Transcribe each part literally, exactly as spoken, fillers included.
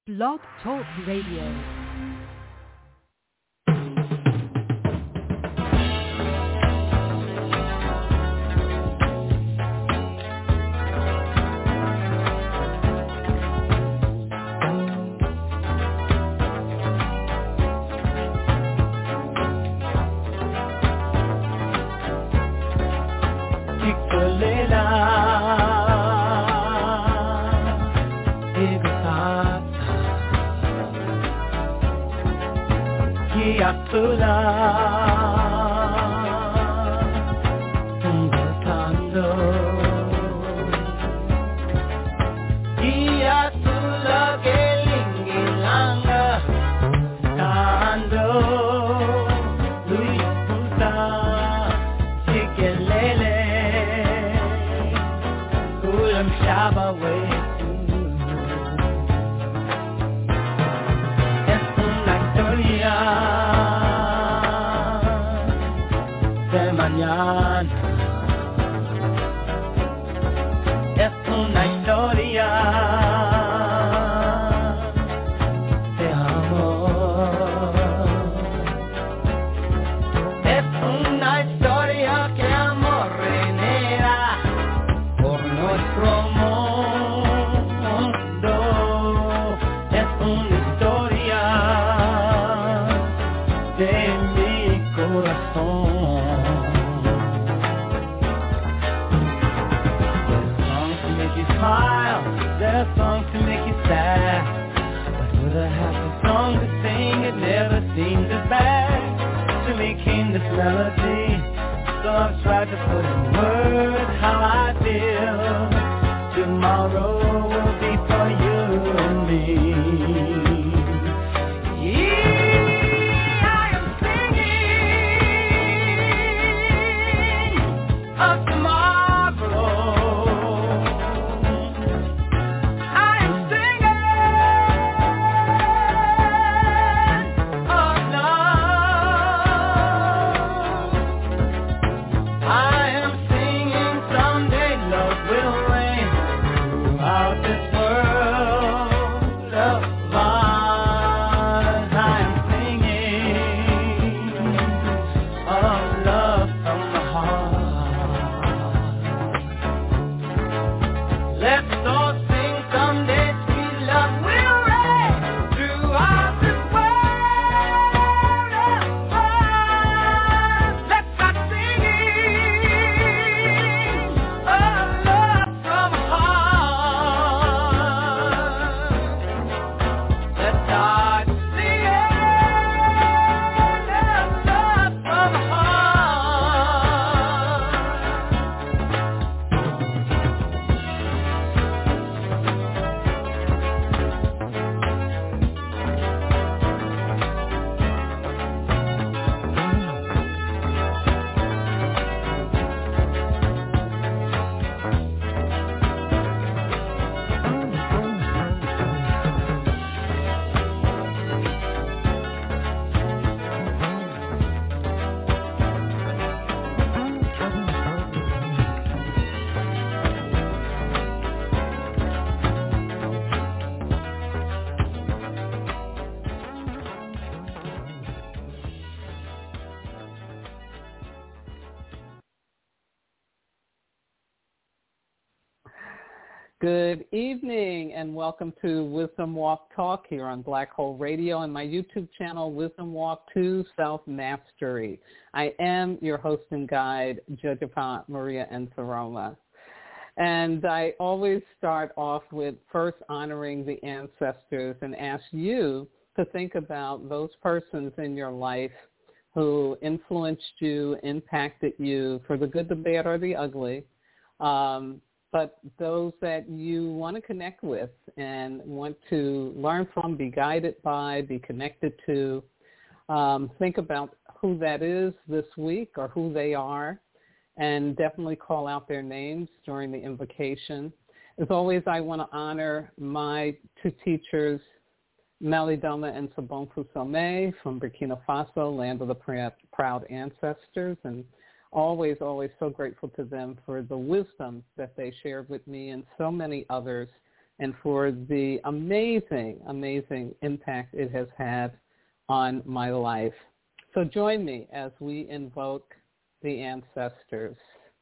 Blog Talk Radio. Good evening and welcome to Wisdom Walk Talk here on Black Hole Radio and my YouTube channel, Wisdom Walk two Self-Mastery. I am your host and guide, Judge Maria Nsoroma. And I always start off with first honoring the ancestors and ask you to think about those persons in your life who influenced you, impacted you for the good, the bad, or the ugly, um, but those that you want to connect with and want to learn from, be guided by, be connected to. Um, think about who that is this week or who they are, and definitely call out their names during the invocation. As always, I want to honor my two teachers, Malidoma and Sobonfu Somé from Burkina Faso, land of the proud ancestors, and always, always so grateful to them for the wisdom that they shared with me and so many others and for the amazing, amazing impact it has had on my life. So join me as we invoke the ancestors.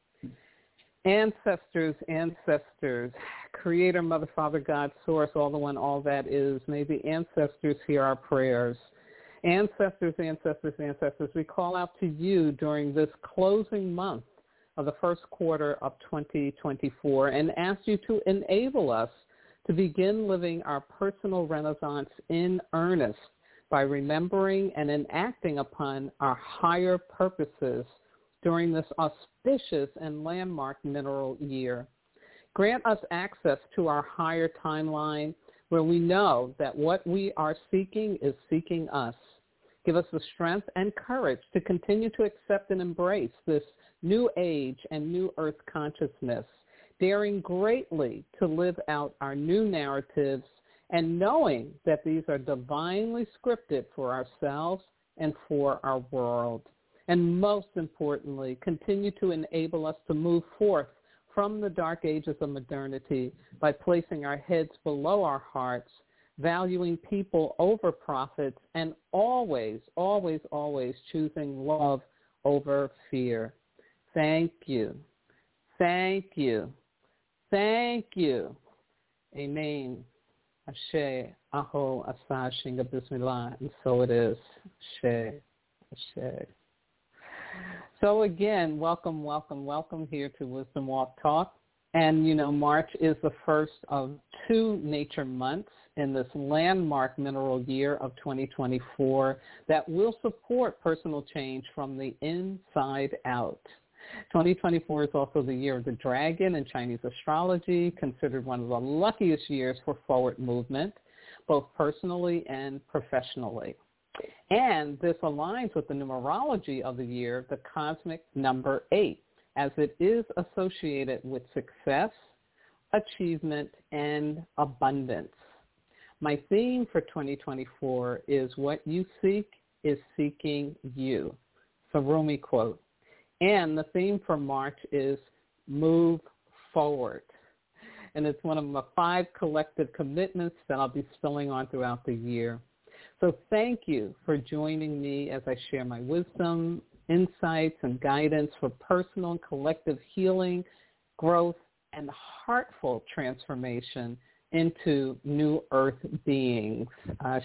Ancestors, ancestors, Creator, Mother, Father, God, Source, all the one, all that is. May the ancestors hear our prayers. Ancestors, ancestors, ancestors, we call out to you during this closing month of the first quarter of twenty twenty-four and ask you to enable us to begin living our personal renaissance in earnest by remembering and enacting upon our higher purposes during this auspicious and landmark mineral year. Grant us access to our higher timeline where we know that what we are seeking is seeking us. Give us the strength and courage to continue to accept and embrace this new age and new earth consciousness, daring greatly to live out our new narratives and knowing that these are divinely scripted for ourselves and for our world. And most importantly, continue to enable us to move forth from the dark ages of modernity by placing our heads below our hearts, valuing people over profits, and always, always, always choosing love over fear. Thank you. Thank you. Thank you. Amen. Ashe, Aho, Asa, Shinga, Bismillah. And so it is. Ashe, Ashe. So again, welcome, welcome, welcome here to Wisdom Walk Talk. And, you know, March is the first of two nature months in this landmark mineral year of twenty twenty-four that will support personal change from the inside out. twenty twenty-four is also the year of the dragon in Chinese astrology, considered one of the luckiest years for forward movement, both personally and professionally. And this aligns with the numerology of the year, the cosmic number eight, as it is associated with success, achievement, and abundance. My theme for twenty twenty-four is what you seek is seeking you. It's a Rumi quote. And the theme for March is move forward. And it's one of my five collective commitments that I'll be spilling on throughout the year. So thank you for joining me as I share my wisdom, insights, and guidance for personal and collective healing, growth, and heartful transformation into new earth beings. Ashe,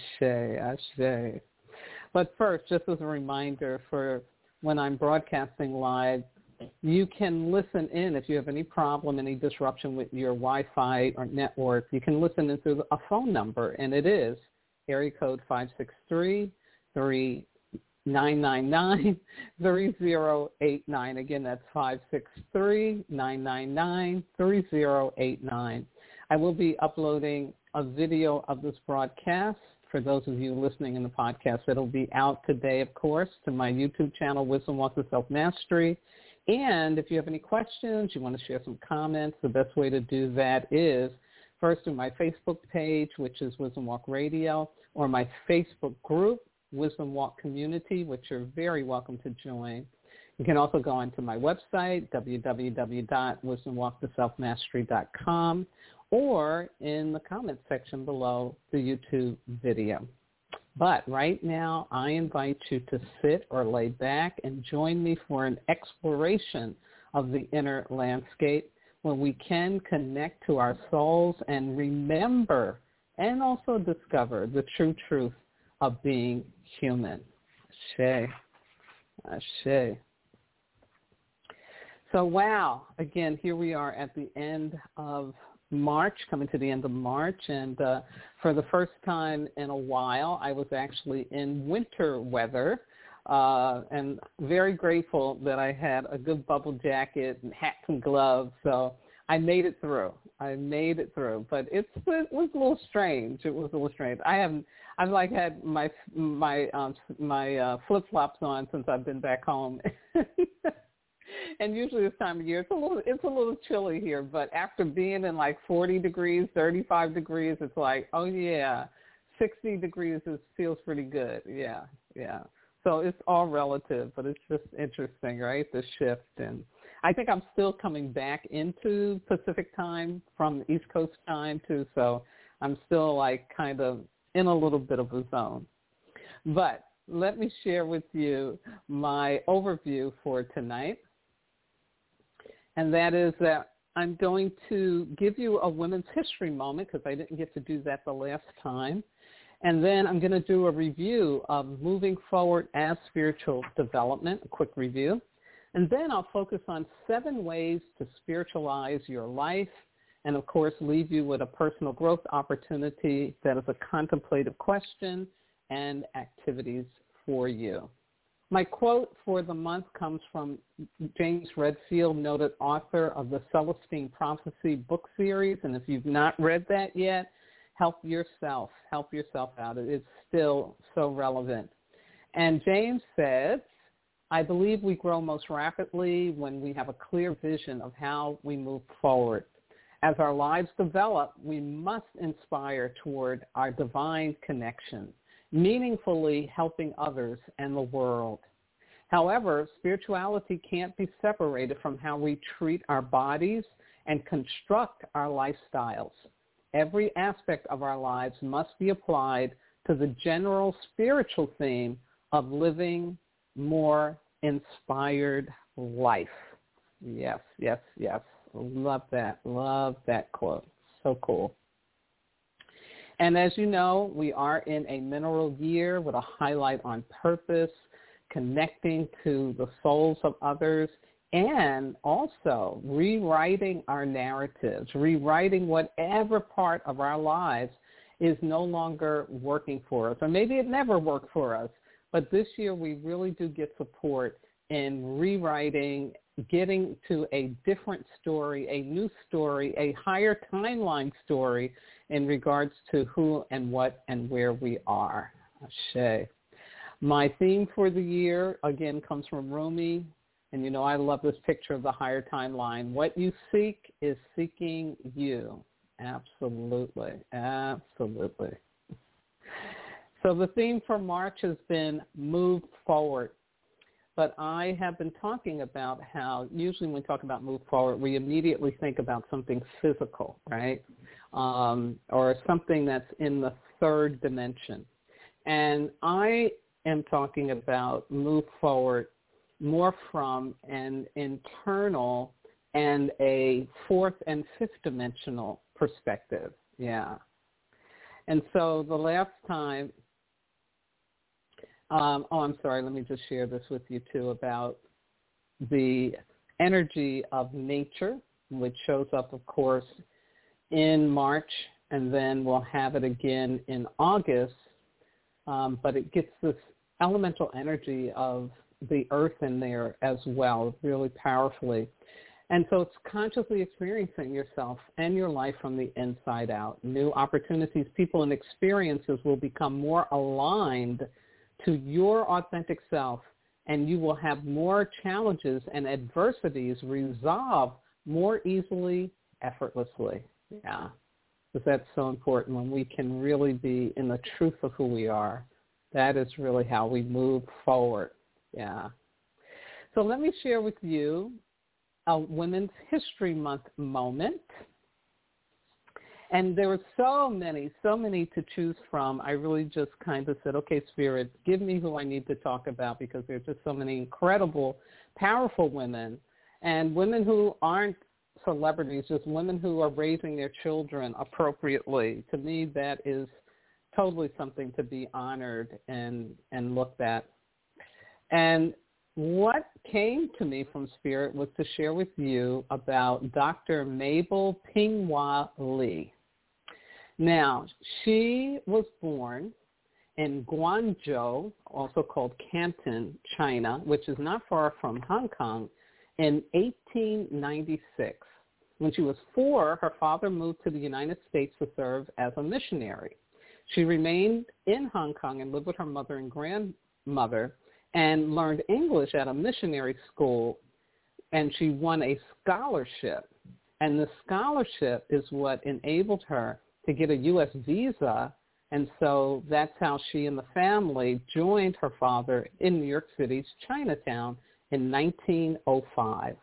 ashe. But first, just as a reminder, for when I'm broadcasting live, you can listen in if you have any problem, any disruption with your Wi-Fi or network. You can listen in through a phone number, and it is area code five six three, three nine nine nine, three zero eight nine. Again, that's five six three, nine nine nine, three zero eight nine. I will be uploading a video of this broadcast for those of you listening in the podcast. It'll be out today, of course, to my YouTube channel, Wisdom Walk to Self-Mastery. And if you have any questions, you want to share some comments, the best way to do that is first through my Facebook page, which is Wisdom Walk Radio, or my Facebook group, Wisdom Walk Community, which you're very welcome to join. You can also go onto my website, w w w dot wisdom walk to self mastery dot com, or in the comments section below the YouTube video. But right now, I invite you to sit or lay back and join me for an exploration of the inner landscape where we can connect to our souls and remember and also discover the true truth of being human. Ashe. Ashe. So, wow. Again, here we are at the end of March, coming to the end of March, and uh, for the first time in a while, I was actually in winter weather, uh, and very grateful that I had a good bubble jacket and hats and gloves, so I made it through. I made it through, but it's, it was a little strange. It was a little strange. I haven't, I've like had my my um, my uh, flip flops on since I've been back home. And usually this time of year, it's a little it's a little chilly here. But after being in like forty degrees, thirty-five degrees, it's like, oh yeah, sixty degrees is, feels pretty good. Yeah, yeah. So it's all relative, but it's just interesting, right? The shift. And I think I'm still coming back into Pacific time from East Coast time too, so I'm still like kind of in a little bit of a zone. But let me share with you my overview for tonight, and that is that I'm going to give you a women's history moment because I didn't get to do that the last time. And then I'm going to do a review of moving forward as spiritual development, a quick review. And then I'll focus on seven ways to spiritualize your life and, of course, leave you with a personal growth opportunity that is a contemplative question and activities for you. My quote for the month comes from James Redfield, noted author of the Celestine Prophecy book series. And if you've not read that yet, help yourself. Help yourself out. It is still so relevant. And James says, I believe we grow most rapidly when we have a clear vision of how we move forward. As our lives develop, we must inspire toward our divine connection, meaningfully helping others and the world. However, spirituality can't be separated from how we treat our bodies and construct our lifestyles. Every aspect of our lives must be applied to the general spiritual theme of living more inspired life. Yes, yes, yes. Love that. Love that quote. So cool. And as you know, we are in a mineral year with a highlight on purpose, connecting to the souls of others, and also rewriting our narratives, rewriting whatever part of our lives is no longer working for us. Or maybe it never worked for us, but this year we really do get support in rewriting, getting to a different story, a new story, a higher timeline story in regards to who and what and where we are. Ashe. My theme for the year, again, comes from Rumi. And, you know, I love this picture of the higher timeline. What you seek is seeking you. Absolutely. Absolutely. So the theme for March has been move forward. But I have been talking about how usually when we talk about move forward, we immediately think about something physical, right? Um, or something that's in the third dimension. And I am talking about move forward more from an internal and a fourth and fifth dimensional perspective. Yeah. And so the last time, um, oh, I'm sorry, let me just share this with you too about the energy of nature, which shows up, of course, in March, and then we'll have it again in August, um, but it gets this elemental energy of the earth in there as well, really powerfully. And so it's consciously experiencing yourself and your life from the inside out. New opportunities, people, and experiences will become more aligned to your authentic self, and you will have more challenges and adversities resolve more easily, effortlessly. Yeah, because that's so important when we can really be in the truth of who we are. That is really how we move forward. Yeah. So let me share with you a Women's History Month moment. And there were so many, so many to choose from. I really just kind of said, okay, Spirit, give me who I need to talk about, because there's just so many incredible, powerful women, and women who aren't celebrities, just women who are raising their children appropriately. To me, that is totally something to be honored and, and looked at. And what came to me from Spirit was to share with you about Doctor Mabel Ping-Hua Lee. Now, she was born in Guangzhou, also called Canton, China, which is not far from Hong Kong, in eighteen ninety-six. When she was four, her father moved to the United States to serve as a missionary. She remained in Hong Kong and lived with her mother and grandmother and learned English at a missionary school, and she won a scholarship. And the scholarship is what enabled her to get a U S visa, and so that's how she and the family joined her father in New York City's Chinatown in nineteen oh five.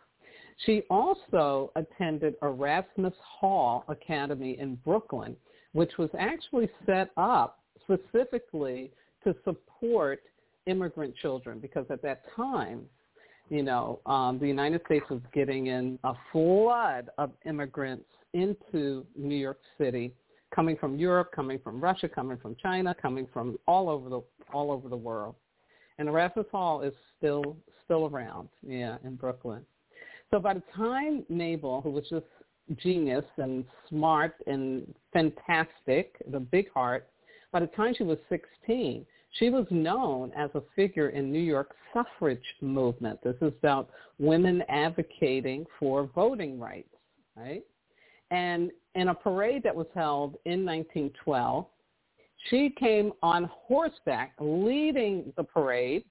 She also attended Erasmus Hall Academy in Brooklyn, which was actually set up specifically to support immigrant children, because at that time, you know, um, the United States was getting in a flood of immigrants into New York City, coming from Europe, coming from Russia, coming from China, coming from all over the all over the world. And Erasmus Hall is still still around, yeah, in Brooklyn. So by the time Mabel, who was just genius and smart and fantastic, the big heart, by the time she was sixteen, she was known as a figure in New York suffrage movement. This is about women advocating for voting rights, right? And in a parade that was held in nineteen twelve, she came on horseback leading the parade,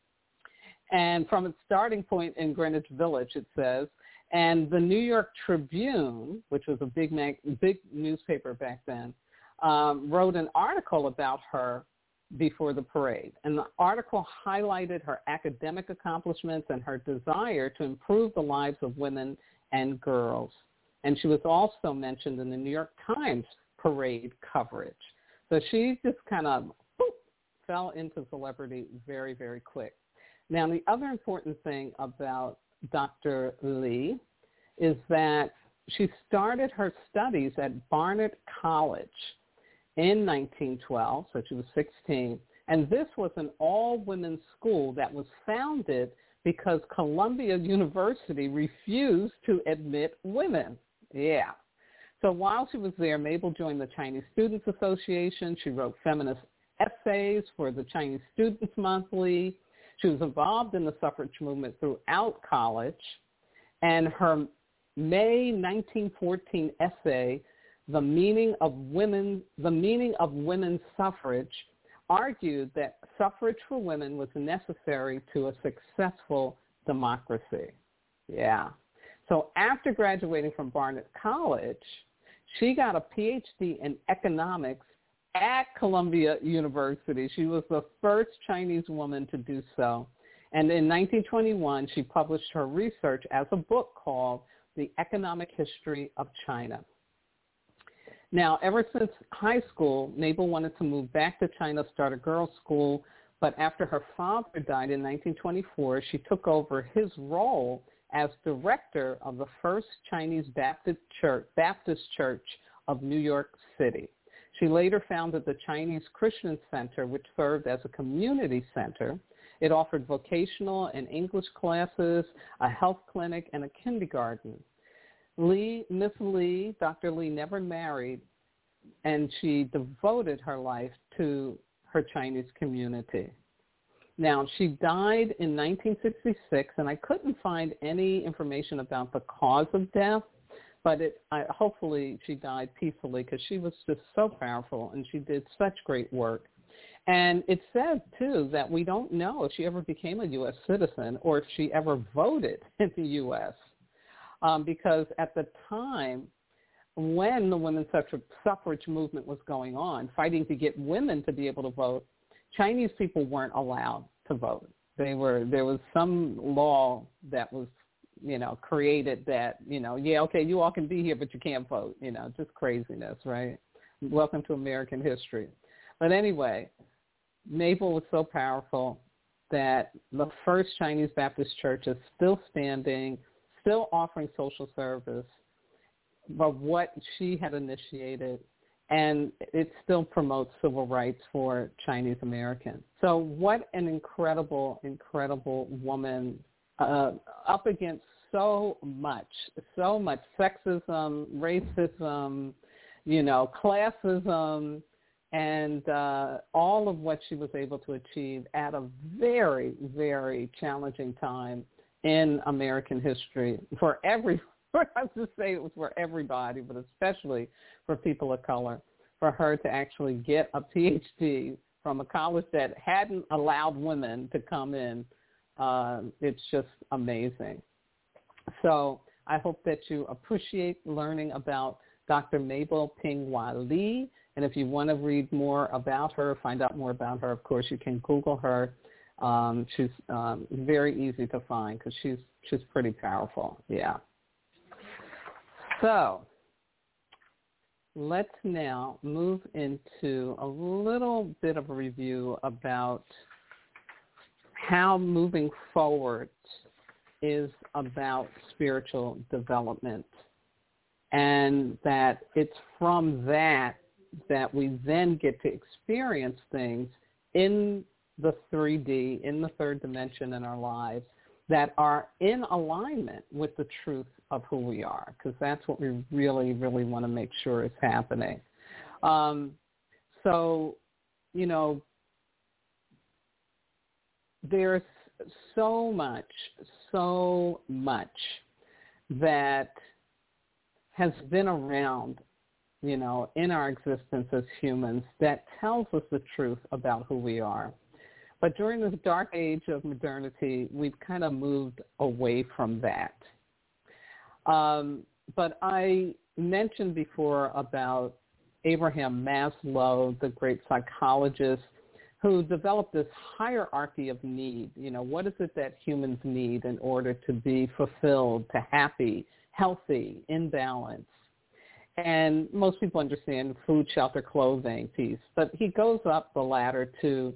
and from its starting point in Greenwich Village, it says, and the New York Tribune, which was a big mag- big newspaper back then, um, wrote an article about her before the parade. And the article highlighted her academic accomplishments and her desire to improve the lives of women and girls. And she was also mentioned in the New York Times parade coverage. So she just kind of boop, fell into celebrity very, very quick. Now, the other important thing about Doctor Lee is that she started her studies at Barnard College in nineteen twelve, so she was sixteen, and this was an all-women's school that was founded because Columbia University refused to admit women. Yeah. So while she was there, Mabel joined the Chinese Students Association. She wrote feminist essays for the Chinese Students Monthly. She was involved in the suffrage movement throughout college, and her May nineteen fourteen essay, The Meaning of Women, The Meaning of Women's Suffrage, argued that suffrage for women was necessary to a successful democracy. Yeah. So after graduating from Barnard College, she got a P H D in economics at Columbia University. She was the first Chinese woman to do so. And in nineteen twenty-one, she published her research as a book called The Economic History of China. Now, ever since high school, Mabel wanted to move back to China, start a girls' school, but after her father died in nineteen twenty-four, she took over his role as director of the First Chinese Baptist Church, Baptist Church of New York City. She later founded the Chinese Christian Center, which served as a community center. It offered vocational and English classes, a health clinic, and a kindergarten. Lee, Miss Lee, Doctor Lee never married, and she devoted her life to her Chinese community. Now, she died in nineteen sixty-six, and I couldn't find any information about the cause of death, but it, I, hopefully she died peacefully because she was just so powerful, and she did such great work. And it said, too, that we don't know if she ever became a U S citizen or if she ever voted in the U S Um, because at the time when the women's suffrage movement was going on, fighting to get women to be able to vote, Chinese people weren't allowed to vote. They were there was some law that was, you know, created that, you know, yeah, okay, you all can be here, but you can't vote. You know, just craziness, right? Welcome to American history. But anyway, Mabel was so powerful that the First Chinese Baptist Church is still standing, still offering social service, but what she had initiated, and it still promotes civil rights for Chinese Americans. So what an incredible, incredible woman, uh, up against so much, so much sexism, racism, you know, classism, and uh, all of what she was able to achieve at a very, very challenging time in American history for every, I have to say it was for everybody, but especially for people of color, for her to actually get a P H D from a college that hadn't allowed women to come in. Uh, it's just amazing. So I hope that you appreciate learning about Doctor Mabel Ping-Hua Lee. And if you want to read more about her, find out more about her, of course, you can Google her. Um, she's um, very easy to find because she's she's pretty powerful. Yeah. So let's now move into a little bit of a review about how moving forward is about spiritual development, and that it's from that that we then get to experience things in the three D, in the third dimension in our lives that are in alignment with the truth of who we are, because that's what we really, really want to make sure is happening. Um, so, you know, there's so much, so much that has been around, you know, in our existence as humans that tells us the truth about who we are. But during this dark age of modernity, we've kind of moved away from that. Um, but I mentioned before about Abraham Maslow, the great psychologist, who developed this hierarchy of need. You know, what is it that humans need in order to be fulfilled, to happy, healthy, in balance? And most people understand food, shelter, clothing piece. But he goes up the ladder to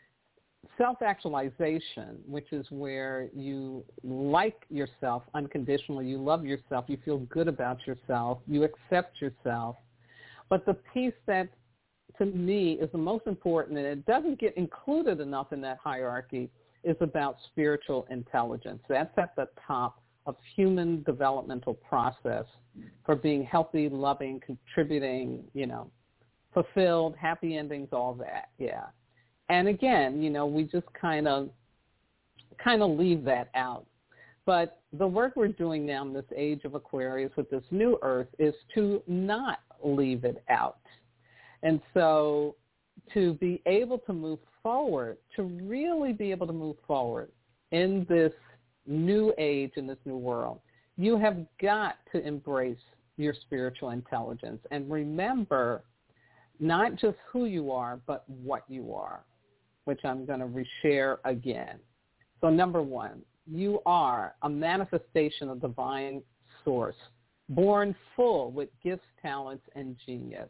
self-actualization, which is where you like yourself unconditionally, you love yourself, you feel good about yourself, you accept yourself. But the piece that, to me, is the most important, and it doesn't get included enough in that hierarchy, is about spiritual intelligence. That's at the top of human developmental process for being healthy, loving, contributing, you know, fulfilled, happy endings, all that, yeah. And again, you know, we just kind of kind of leave that out. But the work we're doing now in this age of Aquarius with this new Earth is to not leave it out. And so to be able to move forward, to really be able to move forward in this new age, in this new world, you have got to embrace your spiritual intelligence and remember not just who you are, but what you are, which I'm going to reshare again. So number one, you are a manifestation of divine source, born full with gifts, talents, and genius.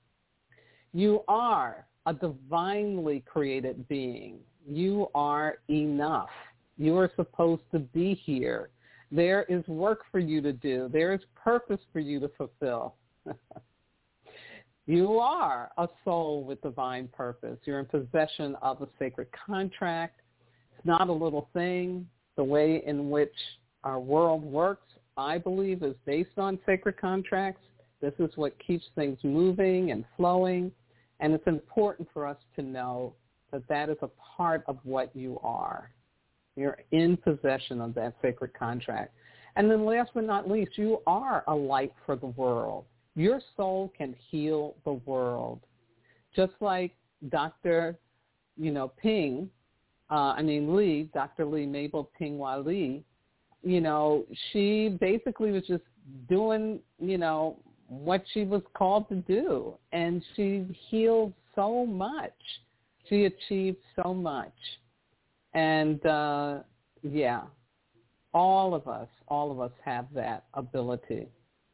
You are a divinely created being. You are enough. You are supposed to be here. There is work for you to do. There is purpose for you to fulfill. You are a soul with divine purpose. You're in possession of a sacred contract. It's not a little thing. The way in which our world works, I believe, is based on sacred contracts. This is what keeps things moving and flowing. And it's important for us to know that that is a part of what you are. You're in possession of that sacred contract. And then last but not least, you are a light for the world. Your soul can heal the world. Just like Doctor, you know, Ping, uh, I mean Lee, Doctor Lee, Mabel Ping-Wah Lee, you know, she basically was just doing, you know, what she was called to do. And she healed so much. She achieved so much. And, uh, yeah, all of us, all of us have that ability.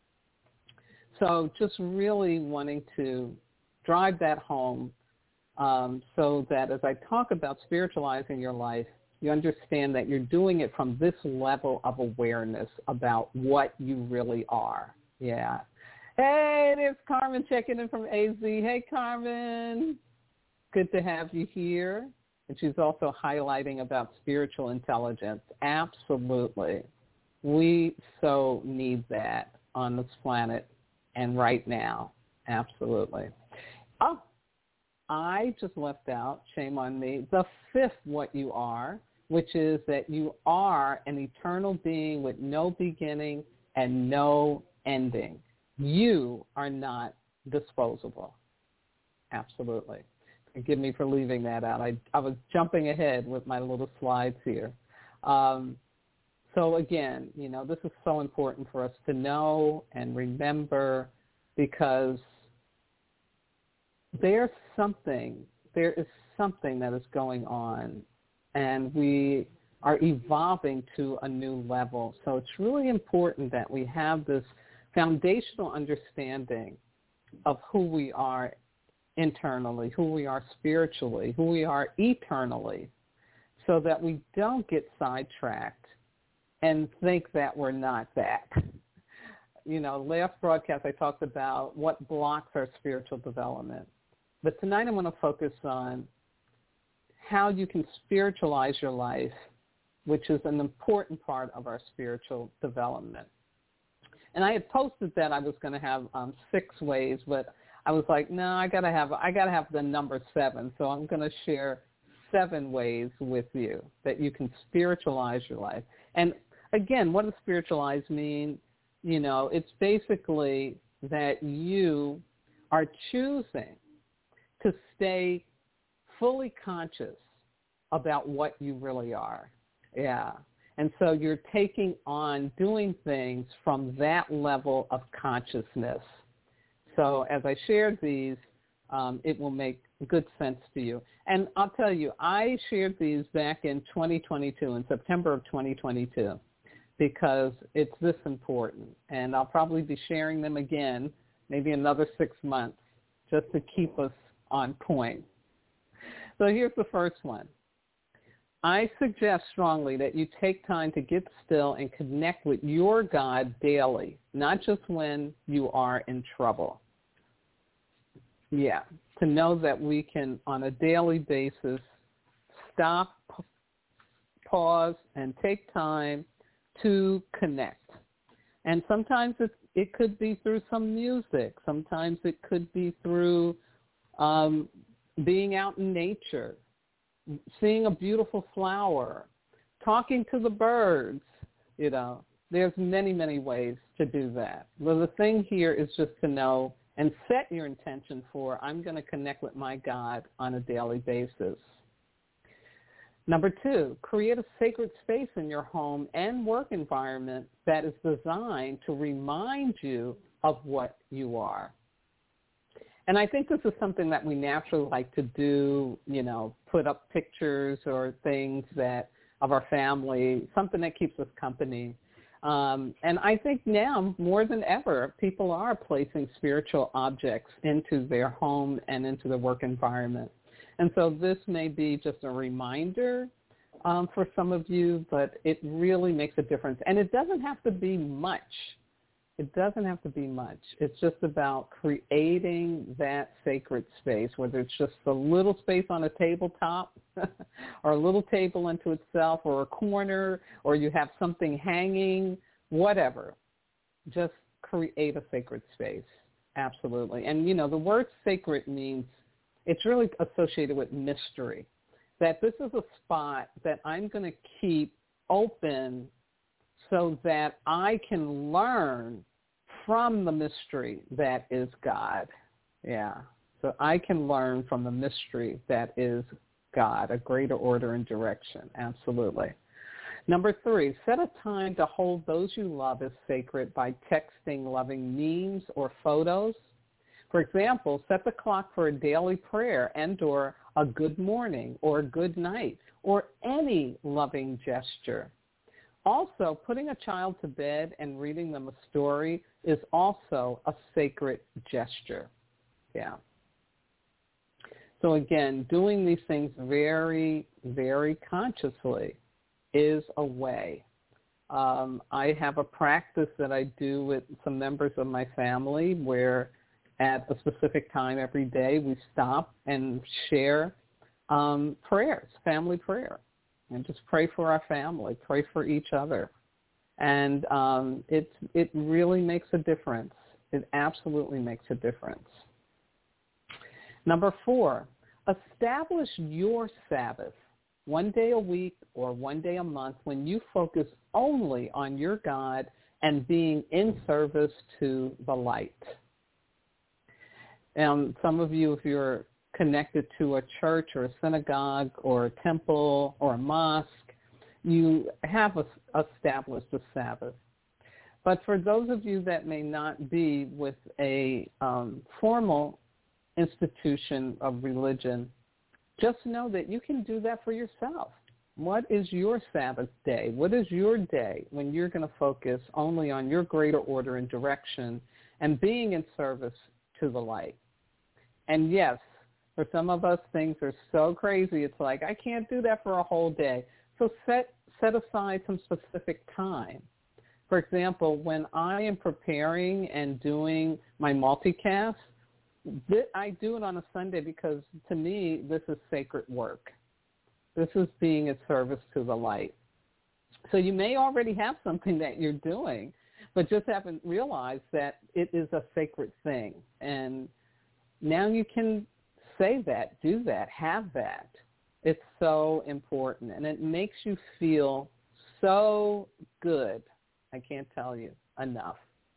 So just really wanting to drive that home um, so that as I talk about spiritualizing your life, you understand that you're doing it from this level of awareness about what you really are. Yeah. Hey, there's Carmen checking in from A Z. Hey, Carmen. Good to have you here. And she's also highlighting about spiritual intelligence. Absolutely. We so need that on this planet and right now. Absolutely. Oh, I just left out, shame on me, the fifth what you are, which is that you are an eternal being with no beginning and no ending. You are not disposable. Absolutely. Forgive me for leaving that out. I, I was jumping ahead with my little slides here. Um, so again, you know, this is so important for us to know and remember because there's something, there is something that is going on and we are evolving to a new level. So it's really important that we have this foundational understanding of who we are internally, who we are spiritually, who we are eternally, so that we don't get sidetracked and think that we're not that. You know, last broadcast I talked about what blocks our spiritual development. But tonight I want to focus on how you can spiritualize your life, which is an important part of our spiritual development. And I had posted that I was going to have um, six ways, but I was like, no, I gotta have I gotta have the number seven. So I'm going to share seven ways with you that you can spiritualize your life. And again, what does spiritualize mean? You know, it's basically that you are choosing to stay fully conscious about what you really are. Yeah. And so you're taking on doing things from that level of consciousness. So as I shared these, um, it will make good sense to you. And I'll tell you, I shared these back in twenty twenty-two, in September of twenty twenty-two, because it's this important. And I'll probably be sharing them again, maybe another six months, just to keep us on point. So here's the first one. I suggest strongly that you take time to get still and connect with your God daily, not just when you are in trouble. Yeah, to know that we can, on a daily basis, stop, pause, and take time to connect. And sometimes it, it could be through some music. Sometimes it could be through um, being out in nature, seeing a beautiful flower, talking to the birds. You know, there's many, many ways to do that. Well, the thing here is just to know and set your intention for, I'm going to connect with my God on a daily basis. Number two, create a sacred space in your home and work environment that is designed to remind you of what you are. And I think this is something that we naturally like to do, you know, put up pictures or things that of our family, something that keeps us company. Um, and I think now more than ever, people are placing spiritual objects into their home and into the work environment. And so this may be just a reminder um, for some of you, but it really makes a difference. And it doesn't have to be much. It doesn't have to be much. It's just about creating that sacred space, whether it's just a little space on a tabletop or a little table unto itself or a corner, or you have something hanging, whatever. Just create a sacred space. Absolutely. And, you know, the word sacred means it's really associated with mystery, that this is a spot that I'm going to keep open so that I can learn from the mystery that is God. Yeah. So I can learn from the mystery that is God, a greater order and direction. Absolutely. Number three, set a time to hold those you love as sacred by texting loving memes or photos. For example, set the clock for a daily prayer and or a good morning or a good night or any loving gesture. Also, putting a child to bed and reading them a story is also a sacred gesture. Yeah. So again, doing these things very, very consciously is a way. Um, I have a practice that I do with some members of my family where at a specific time every day we stop and share um, prayers, family prayer. And just pray for our family, pray for each other. And um, it, it really makes a difference. It absolutely makes a difference. Number four, establish your Sabbath, one day a week or one day a month when you focus only on your God and being in service to the light. And some of you, if you're connected to a church or a synagogue or a temple or a mosque, you have a, established a Sabbath. But for those of you that may not be with a um, formal institution of religion, just know that you can do that for yourself. What is your Sabbath day? What is your day when you're going to focus only on your greater order and direction and being in service to the light? And yes, for some of us, things are so crazy. It's like, I can't do that for a whole day. So set set aside some specific time. For example, when I am preparing and doing my multicast, I do it on a Sunday because, to me, this is sacred work. This is being of service to the light. So you may already have something that you're doing, but just haven't realized that it is a sacred thing. And now you can say that, do that, have that. It's so important, and it makes you feel so good. I can't tell you enough.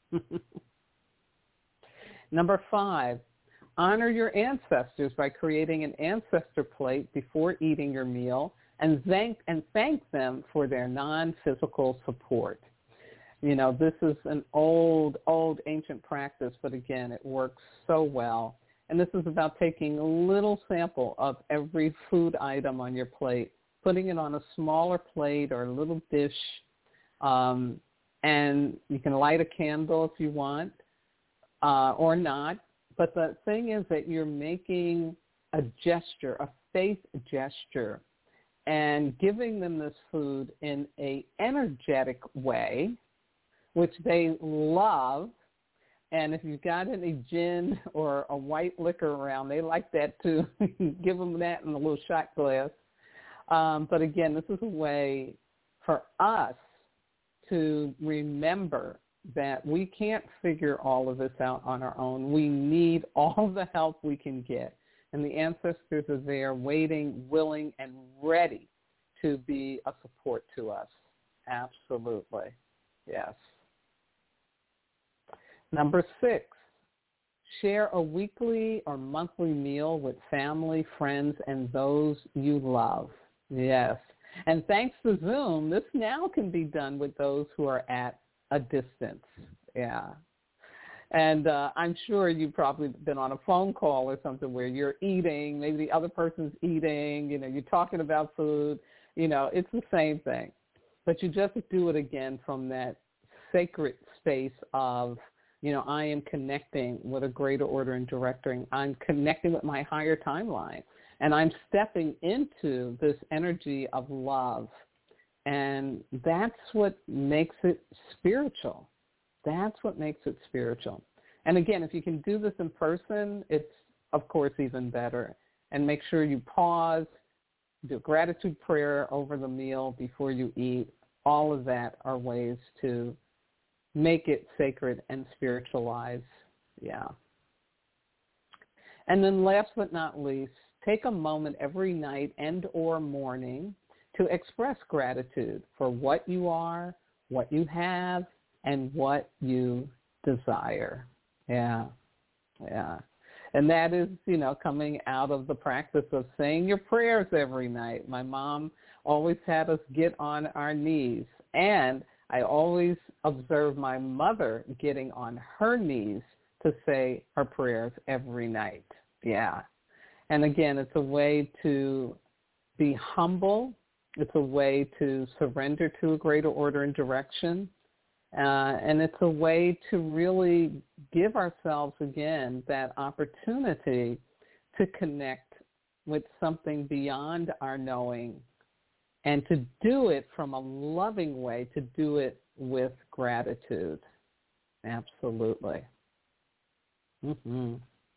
Number five, honor your ancestors by creating an ancestor plate before eating your meal and thank and thank them for their non-physical support. You know, this is an old, old ancient practice, but again, it works so well. And this is about taking a little sample of every food item on your plate, putting it on a smaller plate or a little dish, um, and you can light a candle if you want uh, or not. But the thing is that you're making a gesture, a faith gesture, and giving them this food in an energetic way, which they love. And if you've got any gin or a white liquor around, they like that too. Give them that in a little shot glass. Um, but again, this is a way for us to remember that we can't figure all of this out on our own. We need all the help we can get. And the ancestors are there waiting, willing, and ready to be a support to us. Absolutely. Yes. Number six, share a weekly or monthly meal with family, friends, and those you love. Yes. And thanks to Zoom, this now can be done with those who are at a distance. Yeah. And uh, I'm sure you've probably been on a phone call or something where you're eating, maybe the other person's eating, you know, you're talking about food, you know, it's the same thing. But you just do it again from that sacred space of, you know, I am connecting with a greater order and directing. I'm connecting with my higher timeline. And I'm stepping into this energy of love. And that's what makes it spiritual. That's what makes it spiritual. And again, if you can do this in person, it's, of course, even better. And make sure you pause, do gratitude prayer over the meal before you eat. All of that are ways to make it sacred and spiritualized. Yeah. And then last but not least, take a moment every night and or morning to express gratitude for what you are, what you have, and what you desire. Yeah, yeah. And that is, you know, coming out of the practice of saying your prayers every night. My mom always had us get on our knees. And I always observe my mother getting on her knees to say her prayers every night. Yeah. And again, it's a way to be humble. It's a way to surrender to a greater order and direction. Uh, and it's a way to really give ourselves, again, that opportunity to connect with something beyond our knowing and to do it from a loving way, to do it with gratitude. Absolutely. Mm-hmm.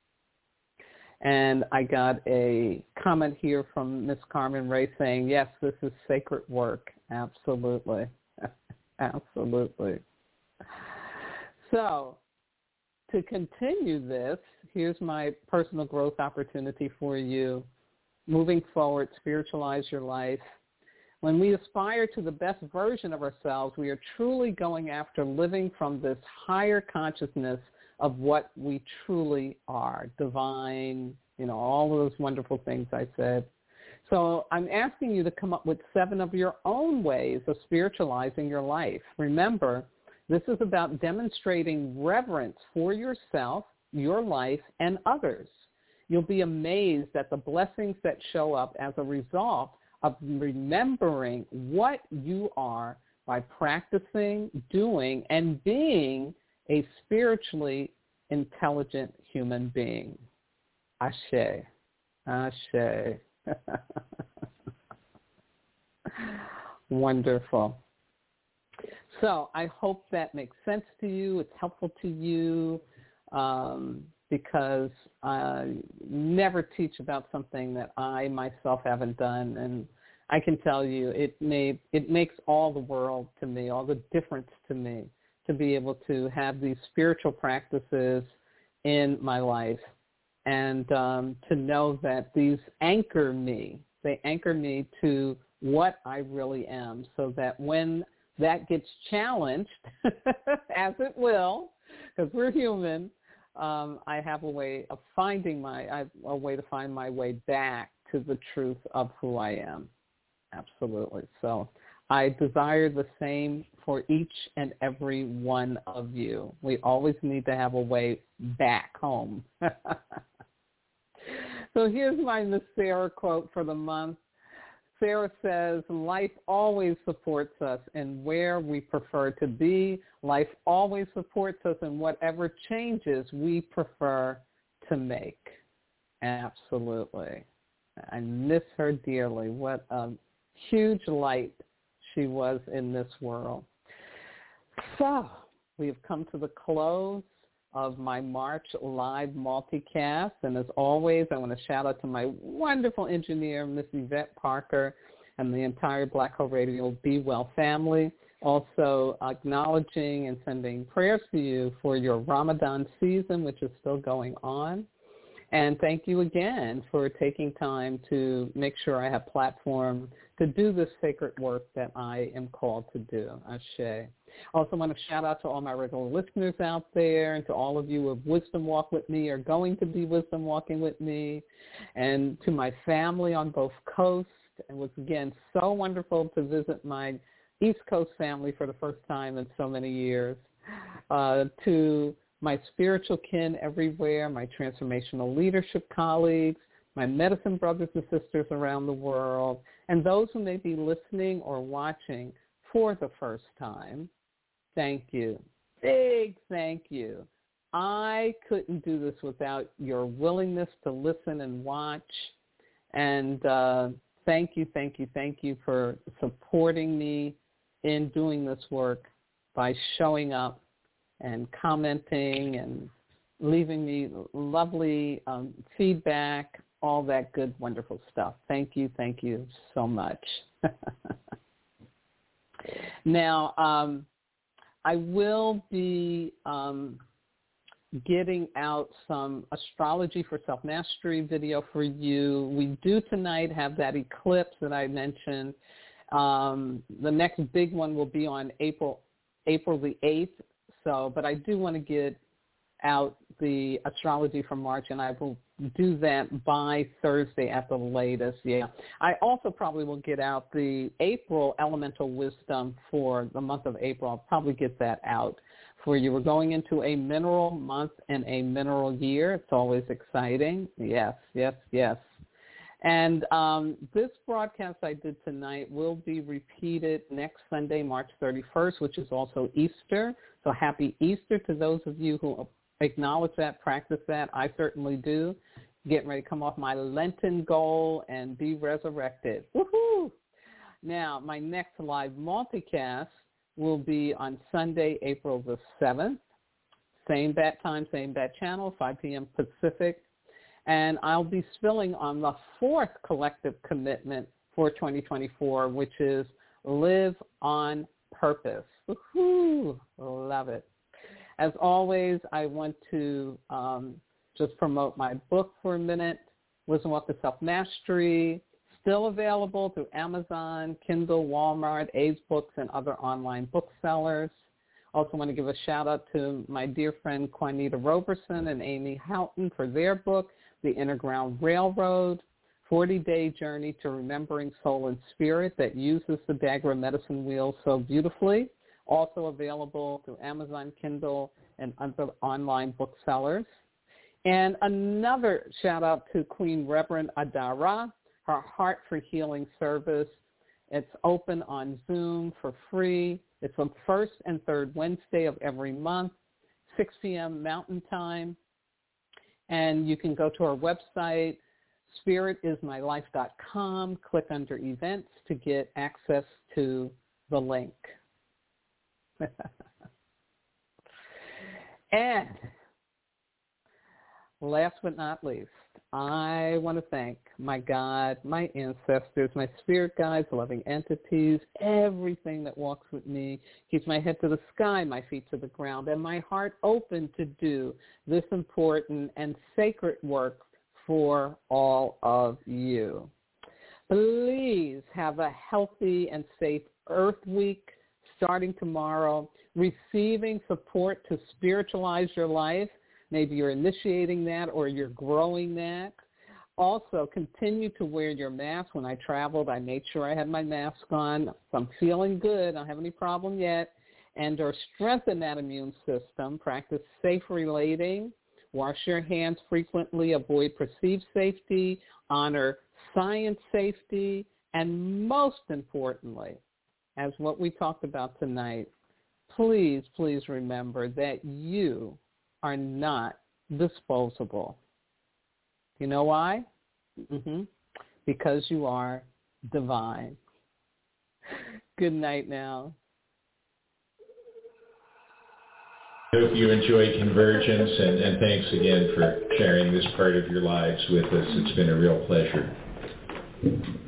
And I got a comment here from Miss Carmen Ray saying, yes, this is sacred work. Absolutely. Absolutely. So to continue this, here's my personal growth opportunity for you. Moving forward, spiritualize your life. When we aspire to the best version of ourselves, we are truly going after living from this higher consciousness of what we truly are, divine, you know, all of those wonderful things I said. So I'm asking you to come up with seven of your own ways of spiritualizing your life. Remember, this is about demonstrating reverence for yourself, your life, and others. You'll be amazed at the blessings that show up as a result of remembering what you are by practicing, doing, and being a spiritually intelligent human being. Ashe. Ashe. Wonderful. So I hope that makes sense to you. It's helpful to you um, because I never teach about something that I myself haven't done. And I can tell you it made, it makes all the world to me, all the difference to me, to be able to have these spiritual practices in my life and um, to know that these anchor me. They anchor me to what I really am, so that when that gets challenged, as it will, because we're human, um, I have a way of finding my, I have a way to find my way back to the truth of who I am. Absolutely. So I desire the same for each and every one of you. We always need to have a way back home. So here's my Miss Sarah quote for the month. Sarah says, life always supports us in where we prefer to be. Life always supports us in whatever changes we prefer to make. Absolutely. I miss her dearly. What a huge light she was in this world. So we have come to the close of my March live multicast. And as always, I want to shout out to my wonderful engineer, Miss Yvette Parker, and the entire Black Hole Radio Be Well family. Also acknowledging and sending prayers to you for your Ramadan season, which is still going on. And thank you again for taking time to make sure I have platform to do this sacred work that I am called to do. Ashe. Also want to shout out to all my regular listeners out there and to all of you who have Wisdom Walk with me or going to be Wisdom Walking with me, and to my family on both coasts. It was, again, so wonderful to visit my East Coast family for the first time in so many years. Uh, to my spiritual kin everywhere, my transformational leadership colleagues, my medicine brothers and sisters around the world, and those who may be listening or watching for the first time, thank you. Big thank you. I couldn't do this without your willingness to listen and watch. And uh, thank you, thank you, thank you for supporting me in doing this work by showing up and commenting and leaving me lovely um, feedback, all that good, wonderful stuff. Thank you, thank you so much. Now, um, I will be um, getting out some astrology for self-mastery video for you. We do tonight have that eclipse that I mentioned. Um, the next big one will be on April April the eighth. So, but I do want to get out the astrology for March, and I will do that by Thursday at the latest. Yeah. I also probably will get out the April elemental wisdom for the month of April. I'll probably get that out for you. We're going into a mineral month and a mineral year. It's always exciting. Yes, yes, yes. And um, this broadcast I did tonight will be repeated next Sunday, March thirty-first, which is also Easter. So happy Easter to those of you who acknowledge that, practice that. I certainly do. Getting ready to come off my Lenten goal and be resurrected. Woohoo! Now, my next live multicast will be on Sunday, April the seventh. Same bat time, same bat channel, five p.m. Pacific. And I'll be spilling on the fourth collective commitment for twenty twenty-four, which is Live on Purpose. Woohoo! Love it. As always, I want to um, just promote my book for a minute, Wisdom Walk to Self-Mastery, still available through Amazon, Kindle, Walmart, A's Books, and other online booksellers. Also want to give a shout-out to my dear friend Juanita Roberson and Amy Houghton for their book, The Innerground Railroad, forty-day Journey to Remembering Soul and Spirit, that uses the Dagara medicine wheel so beautifully. Also available through Amazon, Kindle, and other online booksellers. And another shout-out to Queen Reverend Adara. her Heart for Healing service. It's open on Zoom for free. It's on first and third Wednesday of every month, six p.m. Mountain Time. And you can go to our website, spirit is my life dot com, click under events to get access to the link. And last but not least, I want to thank my God, my ancestors, my spirit guides, loving entities, everything that walks with me, keeps my head to the sky, my feet to the ground, and my heart open to do this important and sacred work for all of you. Please have a healthy and safe Earth Week starting tomorrow, receiving support to spiritualize your life. Maybe you're initiating that or you're growing that. Also, continue to wear your mask. When I traveled, I made sure I had my mask on. I'm feeling good. I don't have any problem yet. And or strengthen that immune system. Practice safe relating. Wash your hands frequently. Avoid perceived safety. Honor science safety. And most importantly, as what we talked about tonight, please, please remember that you are not disposable. You know why? Mm-hmm. Because you are divine. Good night now. I hope you enjoy Convergence, and, and thanks again for sharing this part of your lives with us. It's been a real pleasure.